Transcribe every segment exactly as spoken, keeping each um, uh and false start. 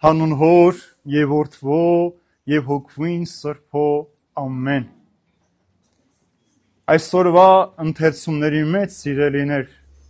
Հանուն Հոր եւ Որդվո եւ Հոգվին Սրբո ամեն։ Այսօրվա ընթերցումների մեջ սիրելիներ,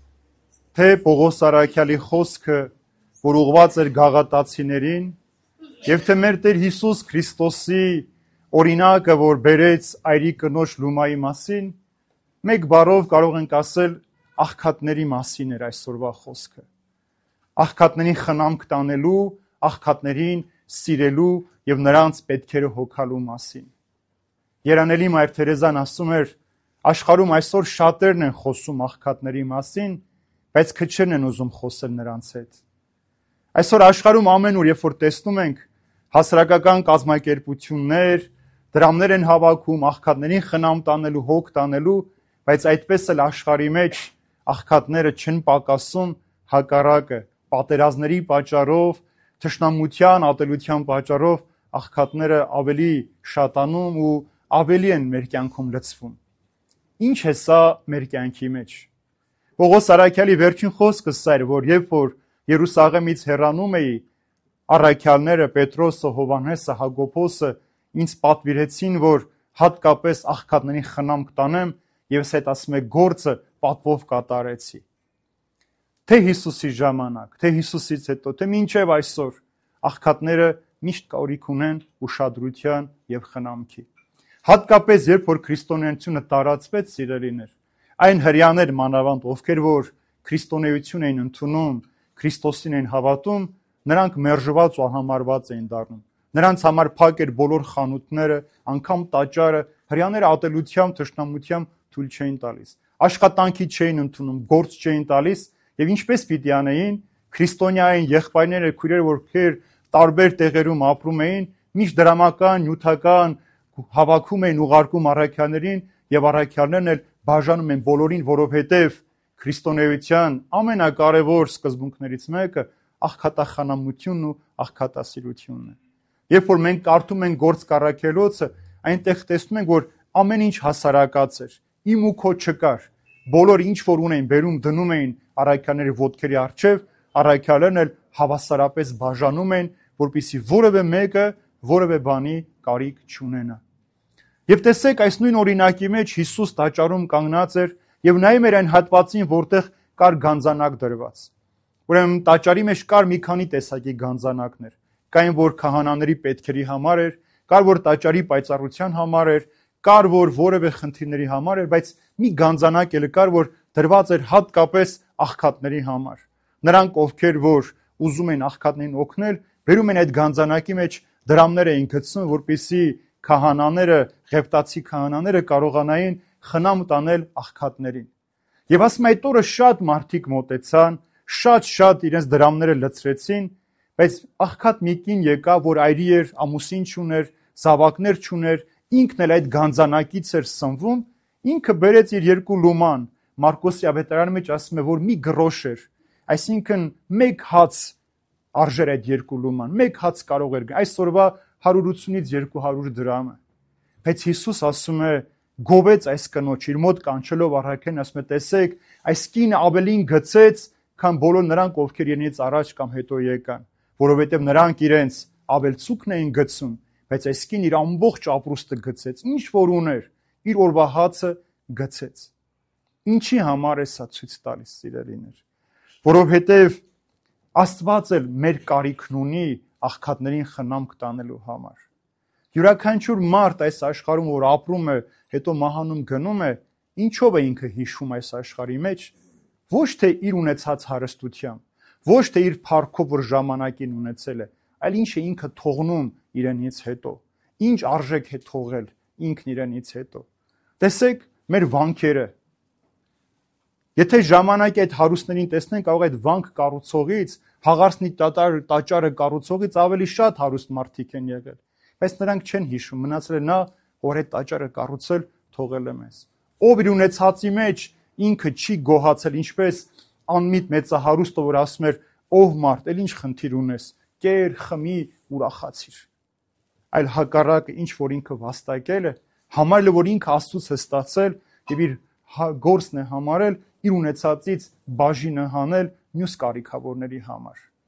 թե Պողոս Արաքյալի խոսքը, որ ուղղված էր գաղատացիներին, եւ թե մեր Տեր Հիսուս Քրիստոսի օրինակը, որ բերեց այրի կնոջ Լումայի մասին, մեկ բառով կարող ենք ասել աղքատների մասին էր այսօրվա խոսքը։ Աղքատներին խնամք տանելու, աղքատներին սիրելու եւ նրանց պետքերը հոգալու մասին։ Երանելի Մայր Թերեզան ասում էր, աշխարհում այսօր շատերն են խոսում աղքատների մասին, բայց քչերն են ուզում խոսել նրանց հետ։ Այսօր աշխարհում ամենուր, երբ որ տեսնում ենք հասարակական կազմակերպություններ, դրամներ են հավաքում աղքատներին խնամ տանելու, հոգ տանելու, բայց այդպես էլ աշխարհի մեջ աղքատները չեն պակասում, հակառակը, պատերազմների պատճառով, թշնամության, ատելության պատճառով աղքատները ավելի շատանում ու ավելի են մեր կյանքում լցվում։ Ինչ է սա մեր կյանքի մեջ։ Պողոս Արաքյալի վերջին խոսքը սա էր, որ երբ որ Երուսաղեմից հեռանում էի, առաքյալները Պետրոսը, Հովհաննեսը, Հակոբոսը ինձ պատվիրեցին, որ հատկապես աղքատներին խնամք տանեմ, եւ ես այդ ասում եմ գործը պատվով կատարեցի։ Թե Հիսուսի ժամանակ, թե Հիսուսից հետո, թե մինչև այսօր աղքատները միշտ կարիք ունեն ուշադրության եւ խնամքի։ Հատկապես երբ որ քրիստոնեությունը տարածվեց, սիրելիներ, այն հрьяաներ մանավանդ, ովքեր որ քրիստոնեություն էին ընդունում, Քրիստոսին էին հավատում, նրանք մերժված ու համարված էին դառնում։ Նրանց համար փակ էր բոլոր խանութները, անգամ տաճարը, հрьяաները ատելությամբ, թշնամությամբ թույլ չէին տալիս։ Աշխատանքի չէին ընդունում, գործ չէին տալիս, եւ ինչպես պիտի անեին, քրիստոնյային եղբայրները, քույրերը, ովքեր տարբեր տեղերում ապրում էին, միշտ դրամական, նյութական հավաքում էին, ուղարկում առաքյալներին, եւ առաքյալներն էլ բաժանում են բոլորին, որովհետեւ քրիստոնեության ամենակարևոր սկզբունքներից մեկը աղքատախնամությունն ու աղքատասիրությունն է։ Երբ որ մենք կարդում ենք Գործք առաքելոցը, այնտեղ տեսնում ենք, որ ամեն ինչ հասարակած էր, իմ ու քո չկար։ Բոլոր ինչ որ ունեին, բերում դնում էին առաքյալների ոտքերի առջև, առաքյալներն էլ հավասարապես բաժանում են, որպեսզի որևէ մեկը որևէ բանի կարիք չունենա։ Եվ տեսեք, այս նույն օրինակի մեջ Հիսուս տաճարում կանգնած էր եւ նայում էր այն հատվածին, որտեղ կար գանձանակ դրված։ Ուրեմն տաճարի մեջ կար մի քանի տեսակի գանձանակներ։ Կային, որ քահանաների պետքերի համար էր, կար, որ տաճարի պայծառության համար էր, կար, որ որևէ խնդիրների համար էր, բայց մի գանձանակ էլ կար, որ դրված էր հատկապես աղքատների համար։ Նրանք, ովքեր որ ուզում են աղքատներին օգնել, բերում են այդ գանձանակի մեջ դրամներ էին գցում, որպեսզի քահանաները, ղևտացի քահանաները կարողանային խնամ տանել աղքատներին։ Եվ ասում այդ օրը շատ մարդիկ մոտեցան, շատ-շատ իրենց դրամները լցրեցին, բայց աղքատ մի կին եկավ, որ այրի էր, ամուսին չուներ, զավակներ չուներ, ինքն էլ այդ գանձանակից էր սնվում, ինքը բերեց իր երկու լուման, Մարկոսի ավետարանի մեջ ասում է, որ մի գրոշ էր, այսինքն մեկ հաց արժեր այդ երկու լուման, մեկ հաց կարող էր, այսօրվա հարյուր ութսունից երկու հարյուր դրամը։ Բայց Հիսուս ասում է, գովեց այս կնոջ, իր մոտ կանչելով առաքյալին, ասում է, տեսեք, այս կինը ավելին գցեց, քան բոլոր նրանք, ովքեր իրենից առաջ կամ հետո եկան, որովհետև նրանք իրենց ավելցուկն էին գցում, բայց այս կին իր ամբողջ ապրուստը գցեց, ինչ որ ուներ, իր օրվա հացը գցեց։ Ինչի համար է սա ցույց տալիս, սիրելիներ, որովհետև Աստված էլ մեր կարիքն ունի աղքատներին խնամք տանելու համար։ Յուրաքանչյուր մարդ այս աշխարհում, որ ապրում է, հետո մահանում գնում է, ինչով է ինքը հիշում այս աշխարհի մեջ, ոչ թե իր ունեցած հարստությամբ, ոչ թե իր փառքով, որ ժամանակին ունեցել է, այլ ինչ է ինքը թողնում իրենից հետո, ինչ արժեք է թողել ինքն իրենից հետո։ Տեսեք մեր վանքերը։ Եթե ժամանակի այդ հարուստներին տեսնենք, կարող այդ վանք կառուցողից, հաղարսնի տաճարը կառուցողից ավելի շատ հարուստ մարդիկ են եղել, բայց նրանք չեն հիշում, մնացել է նա, որ այդ տաճարը կառուցել, թողել է մեզ։ Ով իր ունեցածի մեջ ինքը չի գոհացել, ինչպես անմիտ մեծահարուստը, որ ասում էր, ով մարդ, էլ ինչ խնդիր ունես, կեր, խմի, ուրախացիր։ Այլ հակառակը, ինչ որ ինքը վաստակել է, համարել է, որ ինքը Աստծուց է ստացել եւ իր գործն է համարել իր ունեցածից բաժինը հանել մյուս կարիքավորների համար։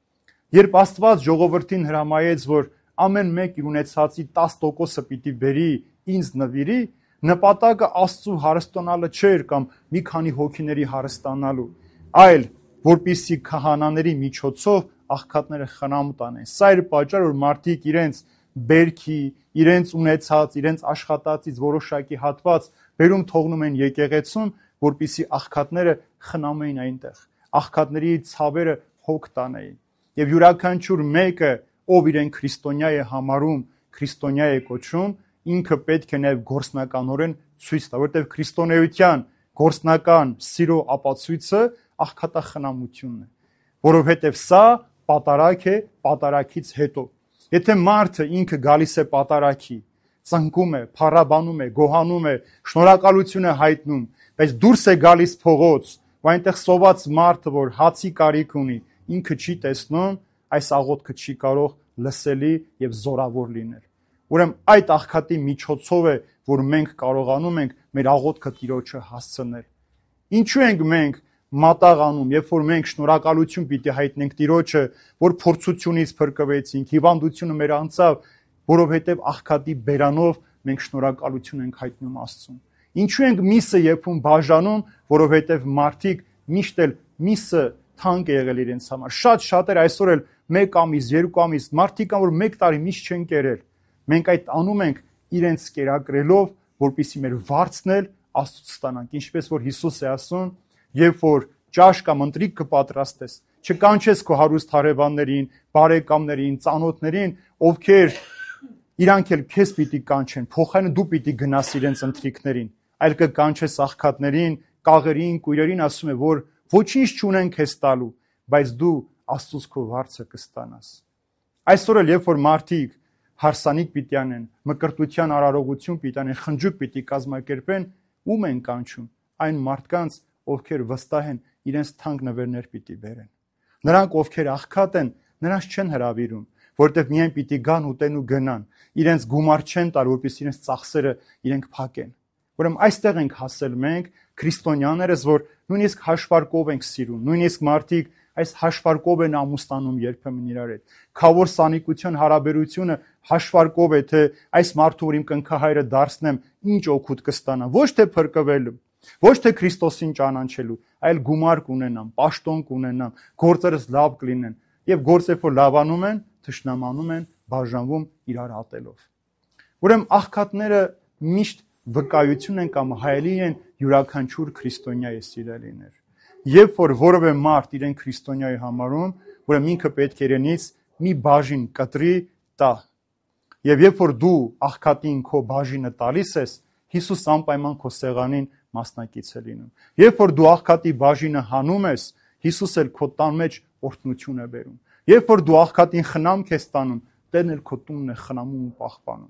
Երբ Աստված ժողովրդին հրամայեց, որ ամեն մեկ իր ունեցածի տասը տոկոսը պիտի բերի, ինձ նվիրի, նպատակը Աստծու հարստանալը չէր կամ մի քանի հոգիների հարստանալու, այլ որպեսզի քահանաների միջոցով աղքատները խնամ տանեն։ Սա էր պատճառը, որ մարդիկ իրենց բերքի, իրենց ունեցած, իրենց աշխատածից որոշակի հատված բերում թողնում են եկեղեցում, որպեսզի աղքատները խնամեին այնտեղ, աղքատների ցավերը հոգ տանեին։ Եվ յուրաքանչյուր մեկը, ով իրեն քրիստոնյա է համարում, քրիստոնյա է կոչում, ինքը պետք է նաև գործնականորեն ցույց տա, որտեղ քրիստոնեության գործնական սիրո ապացույցը աղքատախնամությունն է, որովհետև սա պատարակ է պատարակից հետո։ Եթե մարդը ինքը գալիս է պատարակի, ծնկում է, փառաբանում է, գոհանում է, շնորհակալություն է հայտնում, բայց դուրս է գալիս փողոց, ու այնտեղ սոված մարդը, որ հացի կարիք ունի, ինքը չի տեսնում, այս աղոթքը չի կարող լսելի եւ զորավոր լինել։ Ուրեմն այդ աղքատի միջոցով է, որ մենք կարողանում ենք մեր աղոթքը Տիրոջը հասցնել։ Ինչու ենք մենք մատաղանում, երբ որ մենք շնորհակալություն պիտի հայտնենք Տիրոջը, որ փորձությունից փրկվեցինք, հիվանդությունը մեր անցավ, որովհետև աղքատի բերանով մենք շնորհակալություն ենք հայտնում Աստծուն։ Ինչու ենք միսը երբում բաժանում, որովհետև մարդիկ միշտ էլ միսը թանկ է եղել իրենց համար։ Շատ շատեր այսօր էլ մեկ ամիս, երկու ամիս, մարդիկ կան, որ մեկ տարի միշտ չեն կերել։ Մենք այդ անում ենք իրենց կերակրելով, որպեսզի մեր վարձն էլ Աստծուց ստանանք, ինչպես որ Հիսուս է ասում, երբ որ ճաշ կամ ընտրիկ կպատրաստես, չկանչես քո հարուստ հարևաններին, բարեկամներին, ծանոթներին, ովքեր իրանք էլ քեզ պիտի կանչեն, փոխարենը դու պիտի գնաս իրենց ընտրիկներին, այլ կկանչես աղքատներին, կաղերին, կույրերին, ասում է, որ ոչինչ չունեն քեզ տալու, բայց դու Աստծուց քո վարձը կստանաս։ Այսօր էլ երբ որ մարդիկ հարսանիք պիտի անեն, մկրտության արարողություն պիտի անեն, խնջուկ պիտի կազմակերպեն, ում են կանչում, այն մարդկանց, ովքեր վստահ են, իրենց թանկ նվերներ պիտի բերեն։ Նրանք, ովքեր աղքատ են, նրանց չեն հրավիրում, որտեղ միայն պիտի գան ուտեն ու գնան, իրենց գումար չեն տալ, որպեսզի իրենց ծախսերը իրենք փակեն։ Ուրեմն այստեղ ենք հասել մենք, քրիստոնյաներս, որ նույնիսկ հաշվարկով ենք սիրում, նույնիսկ մարդիկ այս հաշվարկով են ամուսնանում երբեմն իրար հետ։ Քավոր սանիկության հարաբերությունը հաշվարկով է, թե այս մարդու, որ իմ կնքահայրը դարձնեմ, ինչ օգուտ կստանա, ոչ թե փրկվելու, ոչ թե Քրիստոսին ճանաչելու, այլ գումար կունենամ, պաշտոն կունենամ, գործերս լավ կլինեն, եւ գործեր որ լավանում են, թշնամանում են, բաժանվում իրար ատելով։ Ուրեմն աղքատները միշտ վկայություն են կամ հայելի են յուրաքանչյուր քրիստոնյայի սիրելիներ։ Երբ որ որևէ մարդ իրեն քրիստոնյա է համարում, ուրեմն ինքը պետք է իրենից մի բաժին կտրի տա։ Եվ երբ որ դու աղքատին քո բաժինը տալիս ես, Հիսուս անպայման քո սեղանին մասնակից է լինում։ Երբ որ դու աղքատի բաժինը հանում ես, Հիսուս էլ քո տան մեջ օրհնություն է բերում։ Երբ որ դու աղքատին խնամք ես տանում, Տերն էլ քո տունն է խնամում ու պահպանում։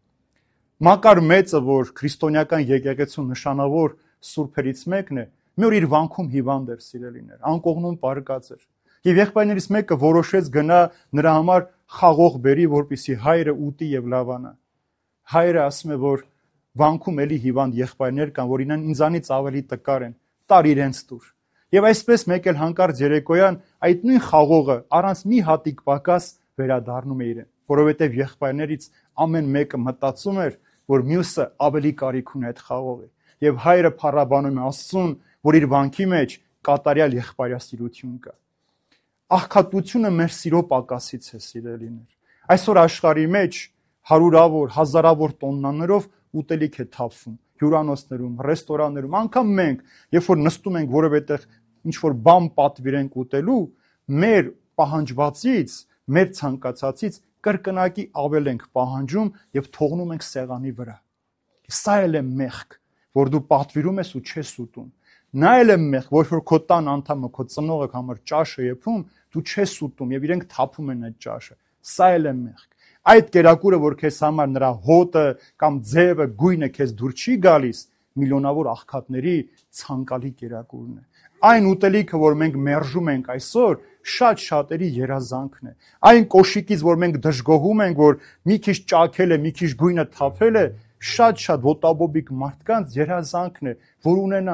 Մակար մեծը, որ քրիստոնեական եկեղեցու նշանավոր սուրբերից մեկն է, մի օր իր վանքում հիվանդ էր, սիրելիներ, անկողնում պարկած էր։ Եվ եղբայրներից մեկը որոշեց գնա նրա համար խաղող բերի, որպեսզի հայրը ուտի եւ լավանա։ Հայրը ասում է, որ վանքում էլի հիվանդ եղբայրներ կան, որ իրեն ինձանից ավելի տկար են, տար իրենց տուր։ Եվ այսպես մեկ էլ հանկարծ երեկոյան այդ նույն խաղողը առանց մի հատիկ պակաս վերադառնում է իրեն, որովհետև եղբայրներից ամեն մեկը մտածում էր, որ մյուսը ավելի կարիք ունի այդ խաղողի։ Եվ հայրը փառաբանում է Աստծուն, որ իր վանքի մեջ կատարյալ եղբայրասիրություն կա։ Աղքատությունը մեր սիրո պակասից է, սիրելիներ։ Այսօր աշխարհի մեջ հարյուրավոր, հազարավոր տոննաներով ուտելիք է թափվում, հյուրանոցներում, ռեստորաններում, անգամ մենք, երբ որ նստում ենք որևէ տեղ ինչ-որ բան պատվիրենք ուտելու, մեր պահանջվածից, մեր ցանկացածից կրկնակի ավել ենք պահանջում եւ թողնում ենք սեղանի վրա։ Սա էլ է մեղք, որ դու պատվիրում ես ու չես ուտում։ Նա էլ է մեղք, որ որ քո տան անդամը, քո ծնողը համար ճաշը եփում, դու չես ուտում եւ իրենք թափում են այդ ճաշը։ Սա էլ է մեղք։ Այդ կերակուրը, որ քեզ համար նրա հոտը կամ ձևը, գույնը քեզ դուր չի գալիս, միլիոնավոր աղքատների ցանկալի կերակուրն է։ Այն ուտելիքը, որ մենք մերժում ենք այսօր, շատ շատերի երազանքն է։ Այն կոշիկից, որ մենք դժգոհում ենք, որ մի քիչ ճաքել է, մի քիչ գույնը թափել է, շատ-շատ ոտաբոբիկ մարդկանց երազանքն է, որ ունենան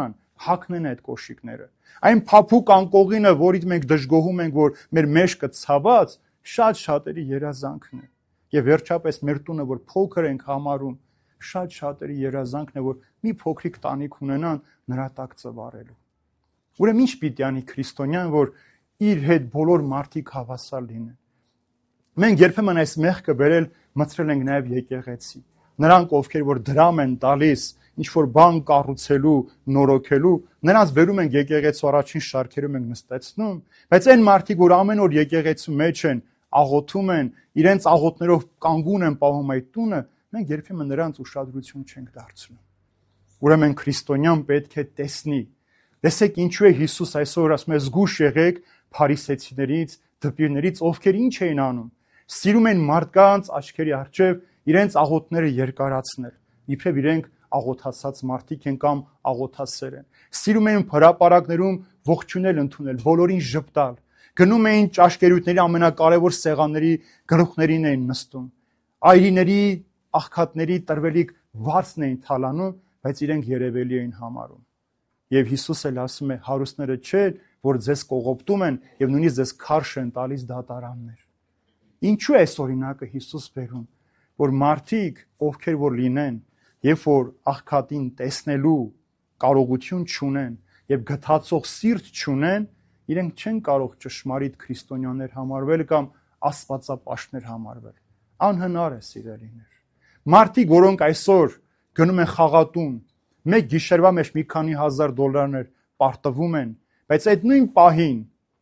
հագնեն այդ կոշիկները։ Այն փափուկ անկողինը, որից մենք դժգոհում ենք, որ մեր մեջքը ցաված, շատ շատերի երազանքն է։ Եվ վերջապես մեր տունը, որ փոքր ենք համարում, շատ շատերի երազանքն է, որ մի փոքրիկ տանիք ունենան նրա տակ ծվարելու։ Ուրեմն ինչ պիտի անի քրիստոնյան, որ իր հետ բոլոր մարդիկ հավասար լինեն։ Մենք երբեմն այս մեղքը բերել մտցրել ենք նաև եկեղեցի։ Նրանք, ովքեր որ դրամ են տալիս, ինչ որ բան կառուցելու, նորոգելու, նրանց բերում ենք եկեղեցու առաջին շարքերում ենք նստեցնում, բայց այն մարդիկ, որ ամեն օր եկեղեցու մեջ են, աղոթում են, իրենց աղոթներով կանգուն են պահում այդ տունը, մենք երբեմն նրանց ուշադրություն չենք դարձնում։ Ուրեմն քրիստոնյան պետք է տեսնի։ Տեսեք ինչու է Հիսուս այսօր ասում է զգուշ եղեք փարիսեցիներից, դպիրներից, ովքեր ինչ էին անում։ Սիրում են մարդկանց աչքերի առջև իրենց աղոթները երկարացնել, իբրև իրենք աղոթասած մարդիկ են կամ աղոթասեր են։ Սիրում են հրապարակներում ողջունել ընդունել, բոլորին ժպտալ։ Գնում էին ճաշկերույթների ամենակարևոր սեղանների գլուխներին էին նստում։ Այրիների, աղքատների տրվելիք վարձն էին թալանում, բայց իրենք երևելի էին համարում։ Եվ Հիսուս էլ ասում է հարուստները չէ, որ ձեզ կողոպտում են եւ նույնիսկ ձեզ քարշ են տալիս դատարաններ։ Ինչու է այս օրինակը Հիսուս բերում, որ մարդիկ, ովքեր որ լինեն, երբ որ աղքատին տեսնելու կարողություն չունեն եւ գթացող սիրտ չունեն, իրենք չեն կարող ճշմարիտ քրիստոնյաներ համարվել կամ աստվածապաշտներ համարվել։ Անհնար է, սիրելիներ։ Մարդիկ, որոնք այսօր գնում են խաղատուն, մեկ գիշերվա մեջ մի քանի հազար դոլարներ պարտվում են, բայց այդ նույն պահին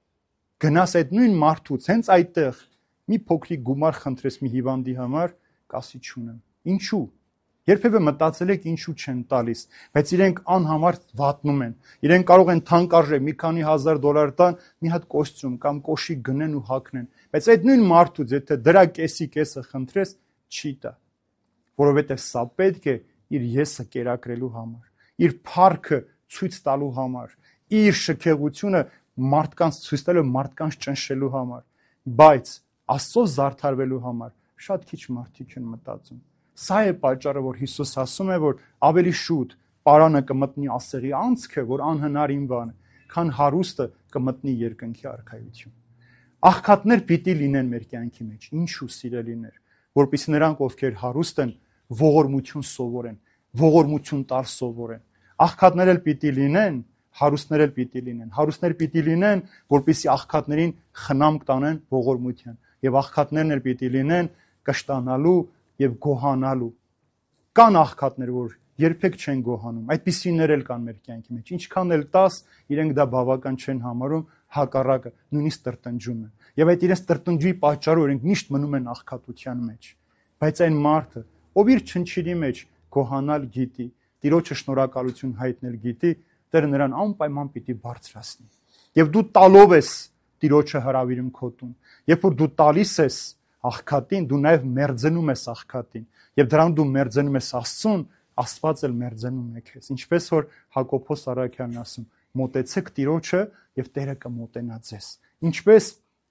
գնաս այդ նույն մարդուց հենց այդտեղ մի փոքրիկ գումար խնդրես մի հիվանդի համար, կասի չունեմ։ Ինչու։ Երբևէ մտածել եք ինչու չեն տալիս, բայց իրենք անհամար վատնում են։ Իրենք կարող են թանկարժե մի քանի հազար դոլար տան, մի հատ կոստյում կամ կոշիկ գնեն ու հագնեն, բայց այդ նույն մարդուց եթե դրա կեսի կեսը խնդրես, չի տա, որովհետև սա պետք է իր եսը կերակրելու համար, իր փառքը ցույց տալու համար, իր շքեղությունը մարդկանց ցույց տալու, մարդկանց ճնշելու համար, բայց Աստծո զարդարվելու համար շատ քիչ մարդիկ են մտածում։ Սա է պատճառը, որ Հիսուս ասում է, որ ավելի շուտ պարանը կմտնի ասեղի անցքը, որ անհնար ին բան, քան հարուստը կմտնի երկնքի արքայություն։ Աղքատներ պիտի լինեն մեր կյանքի մեջ, ինչու սիրելիներ, որպեսզի նրանք, ովքեր հարուստ են, ողորմություն սովորեն, ողորմություն տալ սովորեն։ Աղքատներ էլ պիտի լինեն, հարուստներ էլ պիտի լինեն։ Հարուստներ պիտի լինեն, որպեսզի աղքատներին խնամք տանեն ողորմության, եւ աղքատներն էլ պիտի լինեն կշտանալու եւ գոհանալու։ Կան աղքատներ, որ երբեք չեն գոհանում, այդպիսիներ էլ կան մեր կյանքի մեջ։ Ինչքան էլ տաս, իրենք դա բավական չեն համարում, հակառակը նույնիսկ տրտնջում են։ Եվ այդ իրենց տրտնջի պատճառով իրենք միշտ մնում են աղքատության մեջ։ Բայց այն մարդը, ով իր չնչիրի մեջ գոհանալ գիտի, Տիրոջը շնորհակալություն հայտնել գիտի, Տերը նրան անպայման պիտի բարձրացնի։ Եվ դու տալով ես Տիրոջը հրավիրում քո տուն։ Երբ որ դու տալիս ես աղքատին, դու նաև մերձենում ես աղքատին, եւ դրան դու մերձենում ես Աստծուն, Աստված էլ մերձենում է քեզ։ Ինչպես որ Հակոբոս Առաքյանն ասում, մոտեցեք Տիրոջը եւ Տերը կմոտենա ձեզ։ Ինչպես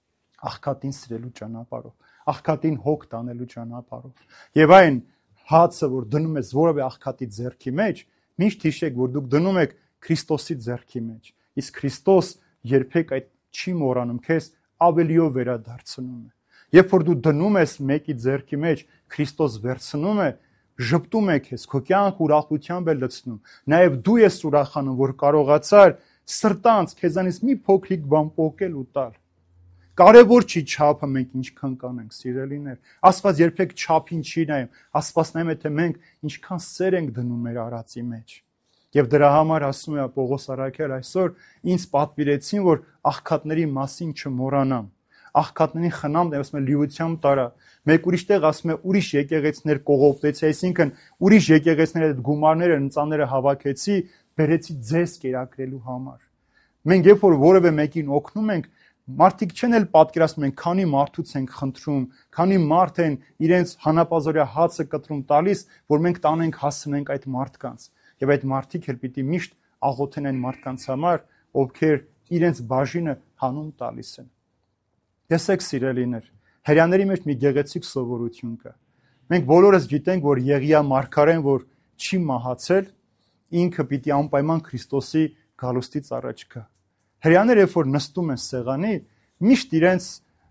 աղքատին սիրելու ճանապարհով, աղքատին հոգ տանելու ճանապարհով։ Եվ այն հացը, որ դնում ես որևէ աղքատի ձեռքի մեջ, միշտ հիշեք, որ դուք դնում եք Քրիստոսի ձեռքի մեջ։ Իսկ Քրիստոս երբեք այդ չի մոռանում քեզ, ավելիով վերադարձնում է։ Երբ որ դու դնում ես մեկի ձեռքի մեջ, Քրիստոս վերցնում է, ժպտում է քեզ, քո կյանք ուրախությամբ է լցնում։ Նաև դու ես ուրախանում, որ կարողացար սրտանց քեզանից մի փոքրիկ բան պոկել ու տալ։ Կարևոր չի չափը մենք ինչքան կանենք, սիրելիներ։ Աստված երբեք չափին չի նայում, Աստված նայում է, թե մենք ինչքան սեր ենք դնում մեր արածի մեջ։ Եվ դրա համար ասում է Պողոս Առաքյալ այսօր ինձ պատվիրեցին, որ աղքատների մասին չմոռանամ։ Աղքատներին խնամ, ասում է լիությամբ տարա։ Մեկ ուրիշ տեղ ասում է ուրիշ եկեղեցիներ կողոպտեցի, այսինքն ուրիշ եկեղեցիների այդ գումարները, ընծաները հավաքեցի, բերեցի ձեզ կերակրելու համար։ Մենք երբ որ որևէ մեկին օգնում ենք, մարդիկ չեն էլ պատկերացնում են, քանի մարդուց ենք խնդրում, քանի մարդ են իրենց հանապազորյա հացը կտրում տալիս, որ մենք տանենք հասնենք այդ մարդկանց։ Եվ այդ մարդիկ էլ պիտի միշտ աղոթեն այն մարդկանց համար, ովքեր իրենց բաժինը հանուն տալիս են։ Տեսեք սիրելիներ, հրյաների մեջ մի գեղեցիկ սովորություն կա։ Մենք բոլորս գիտենք, որ Եղիա մարգարեն, որ չի մահացել, ինքը պիտի անպայման Քրիստոսի գալուստից առաջ գա։ Հрьяաները երբ որ նստում են սեղանի, միշտ իրենց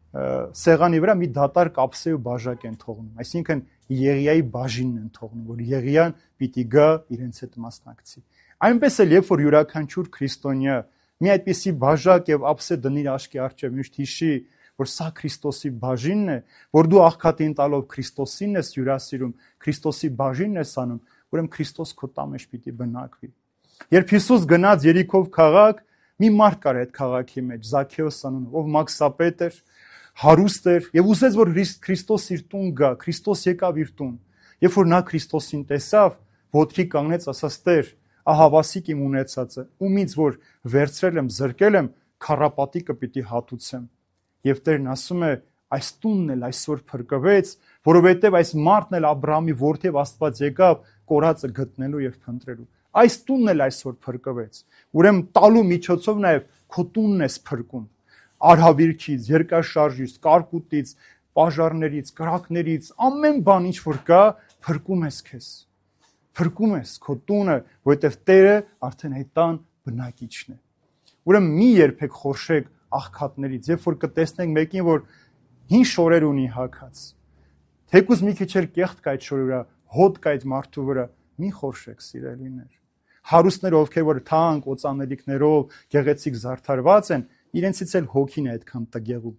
սեղանի վրա մի դատարկ ափսե ու բաժակ են թողնում, այսինքն Եղիայի բաժինն են թողնում, որ Եղիան պիտի գա իրենց հետ մասնակցի։ Այնպես էլ երբ որ յուրաքանչյուր քրիստոնյա մի այդպիսի բաժակ եւ ափսե դնի իր աչքի առջև, միշտ հիշի, որ սա Քրիստոսի բաժինն է, որ դու աղքատին տալով Քրիստոսին ես հյուրասիրում, Քրիստոսի բաժինն ես անում, ուրեմն Քրիստոս քո տան մեջ պիտի բնակվի։ Երբ Հիսուս գնաց Երիքով քաղաք, մի մարդ կար այդ քաղաքի մեջ, Զաքեոս անունով, ով մաքսապետ էր, հարուստ էր եւ ուզեց որ Քրիստոս իր տուն գա, Քրիստոս եկավ իր տուն։ Երբ որ նա Քրիստոսին տեսավ, ոտքի կանգնեց, ասաց. Տեր, ահա վասիկ իմ ունեցածը, ումից որ վերցրել եմ, զրկել եմ, քառապատիկը պիտի հատուցեմ։ Եվ Տերն ասում է. այս տունն էլ այսօր փրկվեց, որովհետեւ այս մարդն էլ Աբրահամի որդի եւ Աստված եկավ կորածը գտնելու եւ փնտրելու։ Այս տունն էլ այսօր փրկվեց։ Ուրեմն տալու միջոցով նաեւ քո տունն ես փրկում։ Արհավիրքից, երկաշարժից, կարկուտից, պաժարներից, կրակներից, ամեն բան ինչ որ կա, փրկում ես քեզ։ Փրկում ես քո տունը, որովհետև Տերը արդեն այդ տան բնակիչն է։ Ուրեմն մի երբեք խորշեք աղքատներից, երբ որ կտեսնենք մեկին, որ հին շորեր ունի հագած, թեկուզ մի քիչ էլ կեղտ կա այդ շորի վրա, հոտ կա այդ մարդու վրա, մի խորշեք, սիրելիներ։ Հարուստները, ովքեր որ թանկ օծանելիքներով գեղեցիկ զարդարված են, իրենցից էլ հոգին է այդքան տգեղու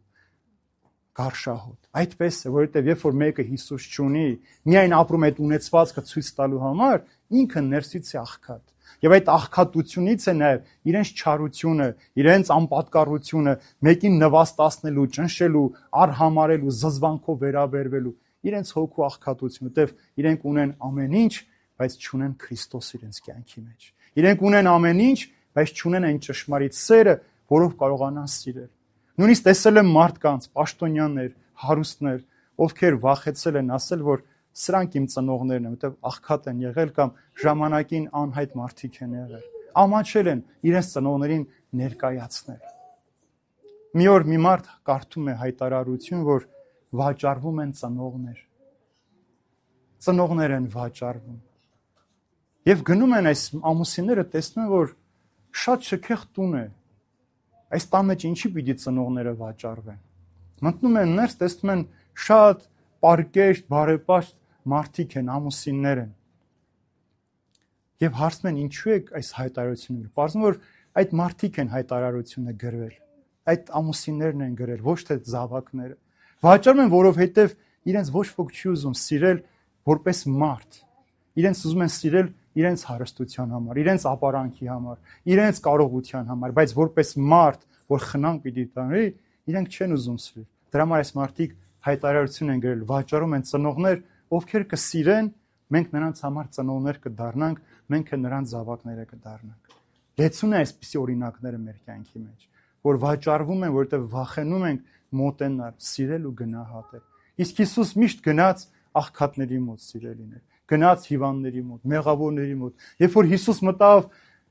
գարշահոտ։ Այդպես է, որովհետև երբ որ մեկը Հիսուս չունի, միայն ապրում այդ ունեցվածքը ցույց տալու համար, ինքը ներսից է աղքատ։ Եվ այդ աղքատությունից է նաև իրենց չարությունը, իրենց անպատկառությունը, մեկին նվաստացնելու, ճնշելու, արհամարելու, զզվանքով վերաբերվելու, իրենց հոգու աղքատություն, որտեղ իրենք ունեն ամեն ինչ, բայց չունեն Քրիստոս իրենց կյանքի մեջ։ Իրենք ունեն ամեն ինչ, բայց չունեն այն ճշմարիտ սերը, որով կարողանան սիրել։ Նույնիսկ տեսել եմ մարդկանց, պաշտոնյաներ, հարուստներ, ովքեր վախեցել են ասել, որ սրանք իմ ծնողներն են, որտեղ աղքատ են եղել կամ ժամանակին անհայտ մարդիկ են եղել։ Ամաչել են իրենց ծնողներին ներկայացնել։ Մի օր մի մարդ կարդում է հայտարարություն, որ վաճառվում են ծնողներ։ Ծնողներ են վաճառվում։ Եվ գնում են այս ամուսինները, տեսնում են, որ շատ շքեղ տուն է։ Այս տան մեջ ինչի պիտի ծնողները վաճառվեն։ Մտնում են ներս, տեսնում են շատ պարկեշտ, բարեպաշտ մարդիկ են, ամուսիններ են։ Եվ հարցնում են ինչու եք այս հայտարարությունները։ Պարզվում որ այդ մարդիկ են հայտարարությունը գրվել։ Այդ ամուսիններն են գրել, ոչ թե զավակները։ Վաճառում են, որովհետև իրենց ոչ ոք չի ուզում սիրել որպես մարդ։ Իրենց ուզում են սիրել իրենց հարստության համար, իրենց ապարանքի համար, իրենց կարողության համար, բայց որպես մարդ, որ խնամ պիտի տանի, իրենք չեն ուզում սիրել։ Դրա համար այս մարդիկ հայտարարություն են գրել, վաճառում են ծնողներ, ովքեր կսիրեն, մենք նրանց համար ծնողներ կդառնանք, մենք էլ նրանց զավակները կդառնանք։ Լեցուն է այսպիսի օրինակները մեր կյանքի մեջ, որ վաճառվում են, որովհետև վախենում ենք մոտենալ, սիրել ու գնահատել։ Իսկ Հիսուս միշտ գնաց աղքատների մոտ, սիրելիներ, գնաց հիվանդների մոտ, մեղավորների մոտ։ Երբ որ Հիսուս մտավ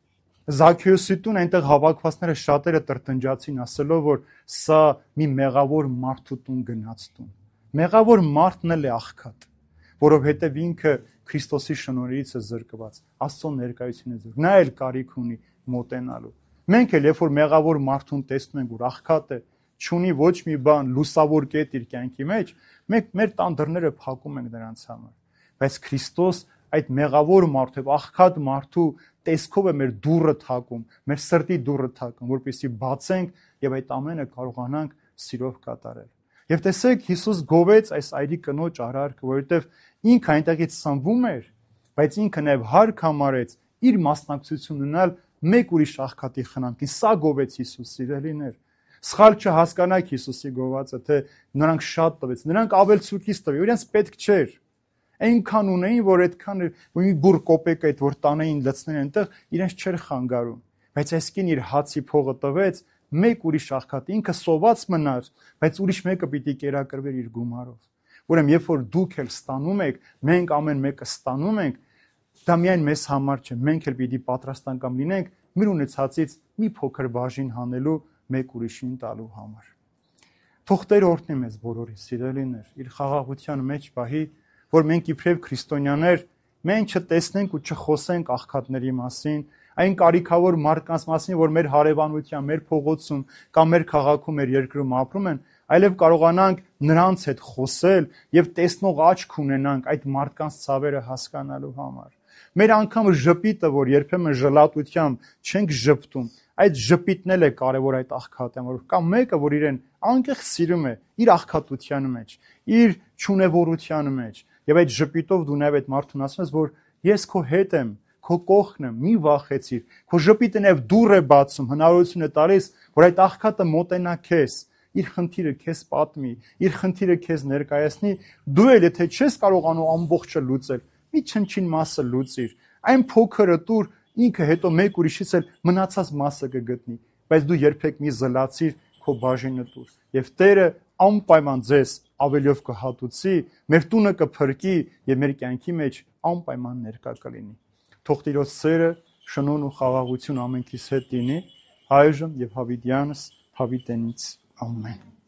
Զաքեոսի տուն, այնտեղ հավաքվածները շատերը տրտնջացին, ասելով, որ սա մի մեղավոր մարդու տուն գնաց տուն։ Մեղավոր մարդն էլ է աղքատ, որովհետև ինքը Քրիստոսի շնորհից է զրկված, Աստծո ներկայությունից է զրկված։ Նա էլ կարիք ունի մոտենալու։ Մենք էլ երբ որ մեղավոր մարդուն տեսնում ենք, որ աղքատ է, չունի ոչ մի բան, լուսավոր կետ իր կյանքի մեջ, մենք մեր տան դռները փակում ենք նրանց համար։ Բայց Քրիստոս այդ մեղավոր մարդու, աղքատ մարդու տեսքով է մեր դուռը թակում, մեր սրտի դուռը թակում, որպեսզի բացենք եւ այդ ամենը կարողանանք սիրով կատարել։ Եվ տեսեք, Հիսուս գովեց այս այրի կնոջ արարքը, որովհետեւ ինքը այնտեղից սնվում էր, բայց ինքը նաեւ հարկ համարեց իր մասնակցություն ունենալ մեկ ուրիշ աղքատի խնամքին։ Սա գովեց Հիսուս, սիրելիներ։ Սխալ չհասկանաք Հիսուսի գովածը, թե նրանք շատ տվեց, նրանք ավելցուկից տվի, իրենց պետք չէր։ Այնքան ունեին, որ այդքան մի բուր կոպեկ այդ որ տանեին լցնեն այնտեղ, իրենց չէր խանգարում։ Բայց այս կին իր հացի փողը տվեց մեկ ուրիշ աղքատ, ինքը սոված մնար, բայց ուրիշ մեկը պիտի կերակրվեր իր գումարով։ Ուրեմն երբ որ դուք էլ ստանում եք, մենք ամեն մեկը ստանում ենք, դա միայն մեզ համար չէ, մենք էլ պիտի պատրաստական լինենք մեր ունեցածից մի փոքր բաժին հանելու մեկ ուրիշին տալու համար։ Թող Տեր օրհնի մեզ բոլորիս, սիրելիներ, իր խաղաղության մեջ պահի, որ մենք իբրև քրիստոնյաներ մենք չտեսնենք ու չխոսենք աղքատների մասին, այն կարիքավոր մարդկանց մասին, որ մեր հարևանության, մեր փողոցում կամ մեր քաղաքում, մեր երկրում ապրում են, այլև կարողանանք նրանց հետ խոսել եւ տեսնող աչք ունենանք այդ մարդկանց ցավերը հասկանալու համար։ Մեր անգամ ժպիտը, որ երբեմն ժլատությամբ չենք ժպտում, այդ ժպիտն էլ է կարևոր այդ աղքատը, որ կա մեկը, որ իրեն անկեղծ սիրում է իր աղքատության մեջ, իր չունևորության մեջ, եւ այդ ժպիտով դու նաեւ այդ մարդուն ասում ես, որ ես քո հետ եմ, քո կողքն եմ, մի վախեցիր, քո ժպիտը նաեւ դուռ է բացում, հնարավորություն է տալիս, որ այդ աղքատը մոտենա քեզ, իր խնդիրը քեզ պատմի, իր խնդիրը քեզ ներկայացնի, դու էլ եթե չես կարողանում ամբողջը լուծել, մի չնչին մասը լուծիր, այն փոքրը տուր, ինքը հետո մեկ ուրիշից էլ մնացած մասը կգտնի, բայց դու երբեք մի զլացիր քո բաժինը տուր, եւ Տերը անպայման ձեզ ավելիով կհատուցի, մեր տունը կփրկի եւ մեր կյանքի մեջ անպայման ներկա կլինի։ Թող Տիրոջ սերը, շնորհն ու խաղաղություն ամենքիս հետ լինի, այժմ եւ հավիտյանս հավիտենից ամեն։